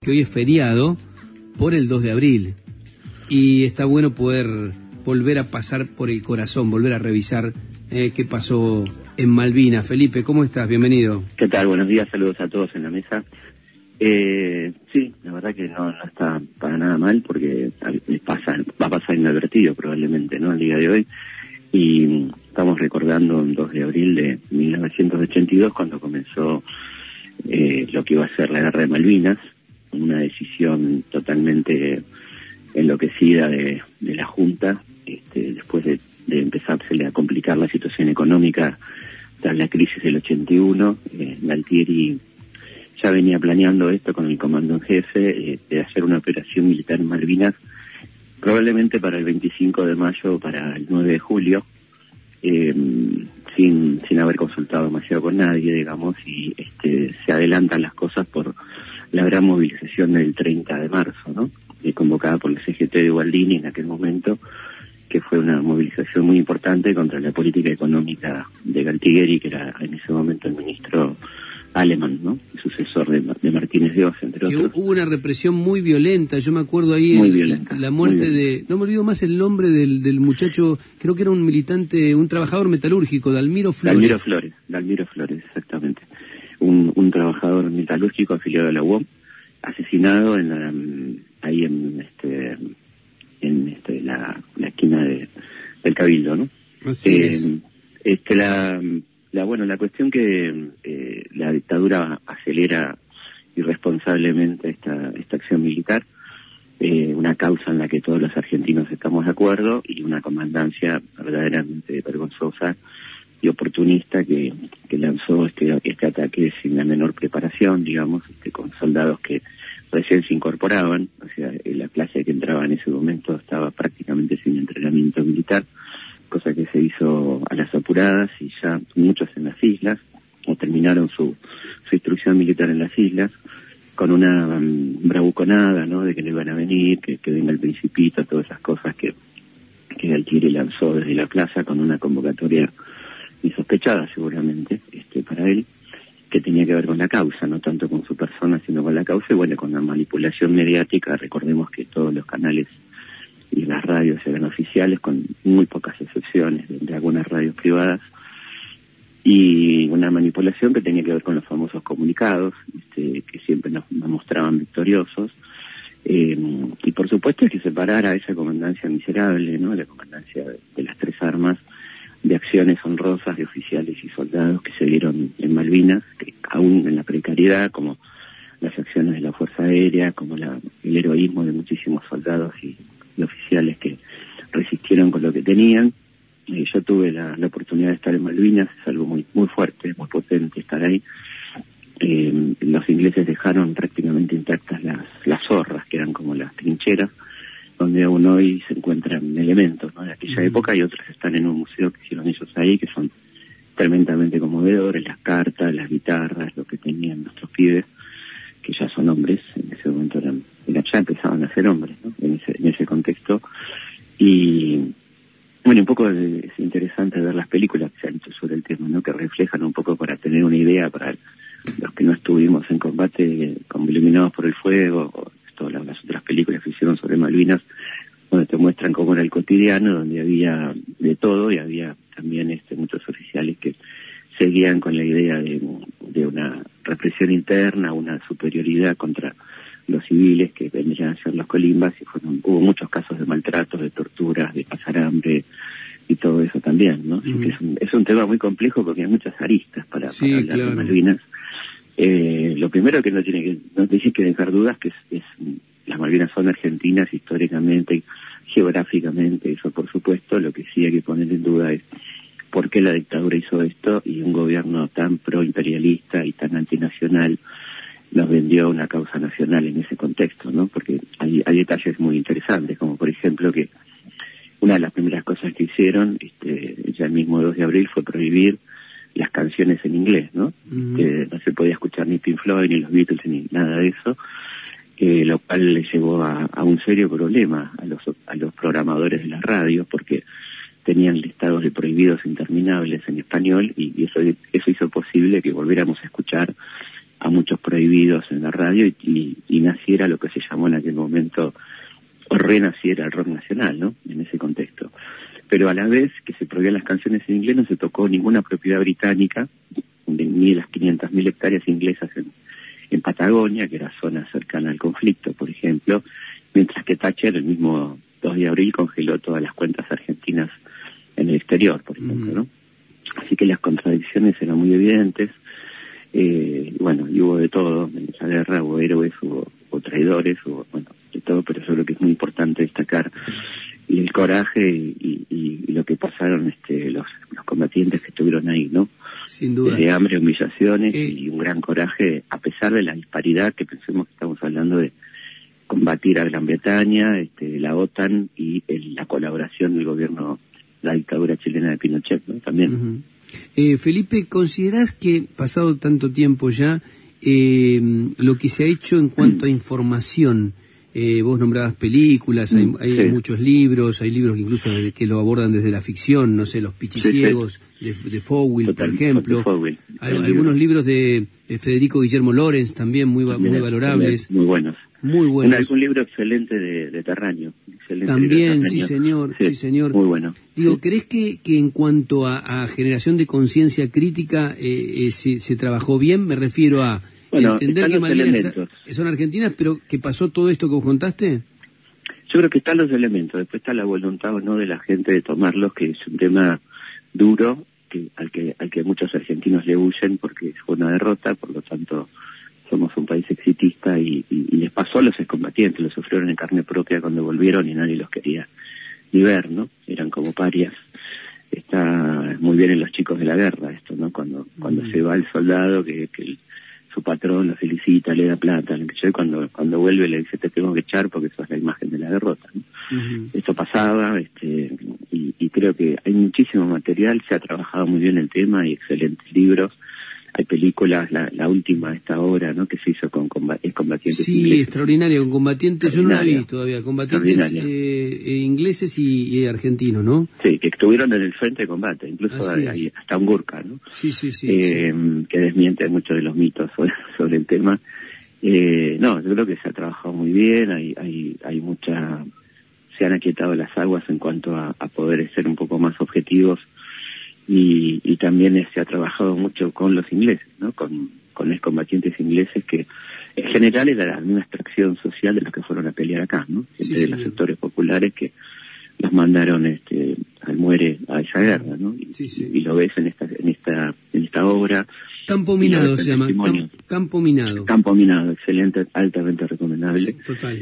que hoy es feriado por el 2 de abril. Y está bueno poder volver a pasar por el corazón, volver a revisar qué pasó en Malvinas. Felipe, ¿cómo estás? Bienvenido. ¿Qué tal? Buenos días, saludos a todos en la mesa. Sí, la verdad que no está para nada mal, porque va a pasar inadvertido probablemente, ¿no?, el día de hoy. Y estamos recordando el 2 de abril de 1982, cuando comenzó lo que iba a ser la Guerra de Malvinas, una decisión totalmente enloquecida de la Junta, después de empezársele a complicar la situación económica tras la crisis del 81. Galtieri ya venía planeando esto con el comando en jefe, de hacer una operación militar en Malvinas, probablemente para el 25 de mayo o para el 9 de julio, sin haber consultado demasiado con nadie, digamos, y se adelantan las cosas por la gran movilización del 30 de marzo, ¿no?, convocada por el CGT de Ubaldini en aquel momento, que fue una movilización muy importante contra la política económica de Galtieri, que era en ese momento el ministro alemán, ¿no?, sucesor de Martínez de Oz, entre otros. Hubo una represión muy violenta, yo me acuerdo ahí la muerte de, no me olvido más el nombre del muchacho, creo que era un militante, un trabajador metalúrgico, Dalmiro Flores. Dalmiro Flores, exactamente. Un trabajador metalúrgico afiliado a la UOM, asesinado ahí en la esquina del Cabildo, ¿no? Así es. La cuestión que la dictadura acelera irresponsablemente esta acción militar, una causa en la que todos los argentinos estamos de acuerdo, y una comandancia verdaderamente vergonzosa y oportunista que lanzó este ataque sin la menor preparación, digamos, con soldados que recién se incorporaban. O sea, la clase que entraba en ese momento estaba prácticamente sin entrenamiento militar, cosa que se hizo a las apuradas, y ya muchos en las islas, o terminaron su instrucción militar en las islas, con una bravuconada, ¿no?, de que no iban a venir, que venga el Principito, todas esas cosas que Galtieri lanzó desde la plaza, con una convocatoria insospechada seguramente para él, que tenía que ver con la causa, no tanto con su persona, sino con la causa, y bueno, con la manipulación mediática. Recordemos que todos los canales y las radios eran oficiales, con muy pocas excepciones de algunas radios privadas, y una manipulación que tenía que ver con los famosos comunicados, que siempre nos mostraban victoriosos, y por supuesto hay que separar a esa comandancia miserable, ¿no?, la comandancia de las tres armas, de acciones honrosas de oficiales y soldados que se dieron en Malvinas, que aún en la precariedad, como las acciones de la Fuerza Aérea, como el heroísmo de muchísimos soldados y oficiales que resistieron con lo que tenían. Yo tuve la oportunidad de estar en Malvinas, es algo muy, muy fuerte, muy potente estar ahí. Los ingleses dejaron prácticamente intactas las zorras, que eran como las trincheras, donde aún hoy se encuentran elementos, ¿no?, de aquella época, y otros están en un museo que hicieron ellos ahí, que son tremendamente conmovedores, las cartas, las guitarras, lo que tenían nuestros pibes, que ya son hombres, en ese momento ya empezaban a ser hombres, ¿no?, en ese contexto. Y bueno, un poco es interesante ver las películas que se han hecho sobre el tema, ¿no?, que reflejan un poco, para tener una idea, para los que no estuvimos en combate, como Iluminados por el Fuego, o todas las otras películas que hicieron sobre Malvinas, donde te muestran cómo era el cotidiano, donde había de todo, y había también muchos oficiales que seguían con la idea de una represión interna, una superioridad contra los civiles que venían a ser los colimbas, y hubo muchos casos de maltratos, de torturas, de pasar hambre y todo eso también, ¿no? Así que es un tema muy complejo, porque hay muchas aristas para hablar de Malvinas. Lo primero que no tiene que dejar dudas, que es las Malvinas son argentinas históricamente, geográficamente, eso por supuesto. Lo que sí hay que poner en duda es por qué la dictadura hizo esto, y un gobierno tan proimperialista y tan antinacional nos vendió una causa nacional en ese contexto, ¿no? Porque hay detalles muy interesantes, como por ejemplo que una de las primeras cosas que hicieron, ya el mismo 2 de abril, fue prohibir las canciones en inglés, ¿no? No se podía escuchar ni Pink Floyd, ni los Beatles, ni nada de eso, lo cual le llevó a un serio problema a los programadores de las radios, porque tenían listados de prohibidos interminables en español, y eso hizo posible que volviéramos a escuchar a muchos prohibidos en la radio y naciera lo que se llamó en aquel momento, o renaciera el rock nacional, ¿no? En ese contexto. Pero a la vez que se prohibían las canciones en inglés, no se tocó ninguna propiedad británica, ni las 500.000 hectáreas inglesas en Patagonia, que era zona cercana al conflicto, por ejemplo, mientras que Thatcher, el mismo 2 de abril, congeló todas las cuentas argentinas en el exterior, por ejemplo, ¿no? Así que las contradicciones eran muy evidentes. Bueno, y hubo de todo en esa guerra, hubo héroes, hubo traidores, hubo, bueno, de todo, pero yo creo que es muy importante destacar el coraje y lo que pasaron los combatientes que estuvieron ahí, ¿no? Sin duda. Desde hambre, humillaciones y un gran coraje, a pesar de la disparidad, que pensemos que estamos hablando de combatir a Gran Bretaña, la OTAN y la colaboración del gobierno, la dictadura chilena de Pinochet, ¿no? También. Felipe, ¿considerás que, pasado tanto tiempo ya, lo que se ha hecho en cuanto a información, vos nombrabas películas, hay muchos libros, hay libros incluso que lo abordan desde la ficción, no sé, Los Pichiciegos, de Fowell, por ejemplo, hay algunos libros de Federico Guillermo Lorenz también muy valorables. Muy buenos. Muy buenos. Un libro excelente de Terraño. También, sí señor, sí señor. Muy bueno. Digo, ¿crees que en cuanto a generación de conciencia crítica se trabajó bien? Me refiero a entender que Malvinas son argentinas, pero que pasó todo esto que vos contaste. Yo creo que están los elementos, después está la voluntad o no de la gente de tomarlos, que es un tema duro, al que muchos argentinos le huyen porque fue una derrota, por lo tanto somos un país exitista y les pasó a los excombatientes, lo sufrieron en carne propia cuando volvieron y nadie los quería ni ver, ¿no? Eran como parias. Está muy bien en los chicos de la guerra esto, ¿no? Cuando se va el soldado, su patrón lo felicita, le da plata, y cuando vuelve le dice te tengo que echar porque eso es la imagen de la derrota, ¿no? Esto pasaba, y creo que hay muchísimo material, se ha trabajado muy bien el tema, hay excelentes libros. Hay películas, la última, esta obra, ¿no? Que se hizo con combatientes sí, ingleses. Sí, extraordinaria, con combatientes, yo no la vi todavía, combatientes ingleses y argentinos, ¿no? Sí, que estuvieron en el frente de combate, incluso hay hasta un Gurkha, ¿no? Sí. Que desmiente muchos de los mitos sobre el tema. No, yo creo que se ha trabajado muy bien, hay mucha... Se han aquietado las aguas en cuanto a poder ser un poco más objetivos. Y también se ha trabajado mucho con los ingleses, ¿no? Con excombatientes ingleses que en general era la misma extracción social de los que fueron a pelear acá, ¿no? Entre los sectores populares que los mandaron al muere a esa guerra, ¿no? Y lo ves en esta obra. Campo Minado se llama. Campo Minado. Campo Minado, excelente, altamente recomendable. Total.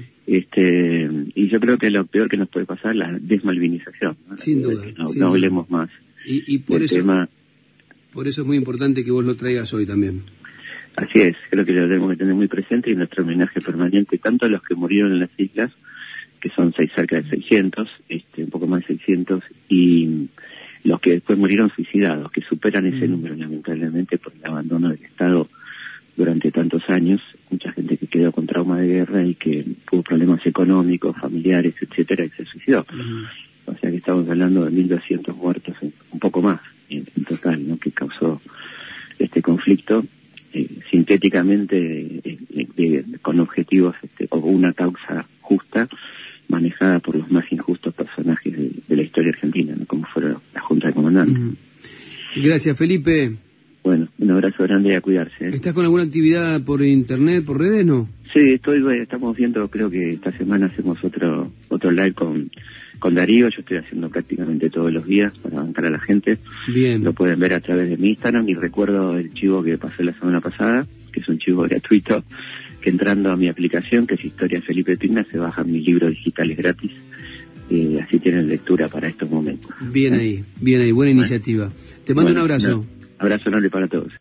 Y yo creo que lo peor que nos puede pasar es la desmalvinización, ¿no? Sin duda. No hablemos más. Y por eso es muy importante que vos lo traigas hoy también. Así es, creo que lo tenemos que tener muy presente y nuestro homenaje permanente tanto a los que murieron en las islas, que son cerca de 600, un poco más de 600, y los que después murieron suicidados, que superan ese número lamentablemente por el abandono del Estado durante tantos años, mucha gente que quedó con trauma de guerra y que tuvo problemas económicos, familiares, etcétera, y se suicidó. O sea que estamos hablando de 1.200 muertos, un poco más en total, ¿no? Que causó este conflicto, sintéticamente, con objetivos o una causa justa, manejada por los más injustos personajes de la historia argentina, ¿no? Como fueron la Junta de Comandantes. Gracias, Felipe. Bueno, un abrazo grande y a cuidarse. ¿Estás con alguna actividad por internet, por redes, no? Sí, estamos viendo, creo que esta semana hacemos otro live con Darío. Yo estoy haciendo prácticamente todos los días para bancar a la gente. Bien. Lo pueden ver a través de mi Instagram y recuerdo el chivo que pasé la semana pasada, que es un chivo gratuito, que entrando a mi aplicación, que es Historia Felipe Pigna, se bajan mis libros digitales gratis. Así tienen lectura para estos momentos. Bien ahí, buena iniciativa. Te mando un abrazo. Abrazo enorme para todos.